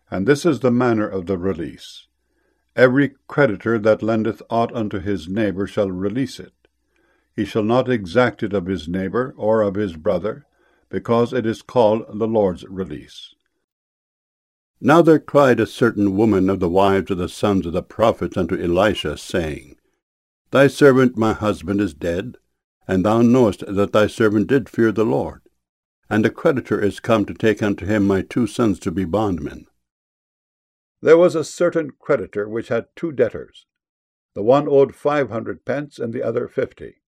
And this is the manner of the release. Every creditor that lendeth aught unto his neighbour shall release it. He shall not exact it of his neighbour or of his brother, because it is called the Lord's release. Now there cried a certain woman of the wives of the sons of the prophets unto Elisha, saying, Thy servant my husband is dead, and thou knowest that thy servant did fear the Lord. And the creditor is come to take unto him my 2 sons to be bondmen. There was a certain creditor which had 2 debtors. The one owed 500 pence, and the other 50.